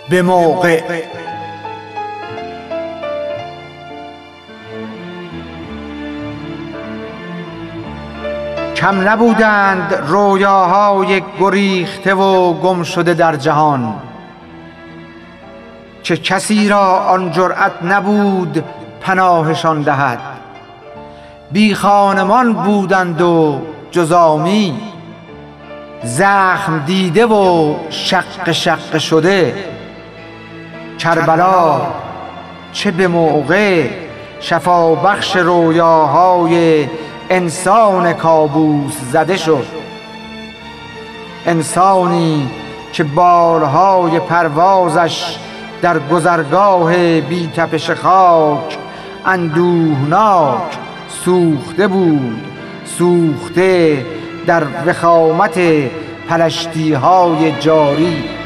به موقع. کم نبودند رویاهای گریخته و گم شده در جهان، چه کسی را آن جرأت نبود پناهشان دهد. بی خانمان بودند و جزامی، زخم دیده و شق شق شده. کربلا چه به موقع شفا بخش رویاهای انسان کابوس زده شد. انسانی که بالهای پروازش در گذرگاه بی تپش خاک اندوهناک سوخته بود، سوخته در وخامت پلشتی‌های جاری.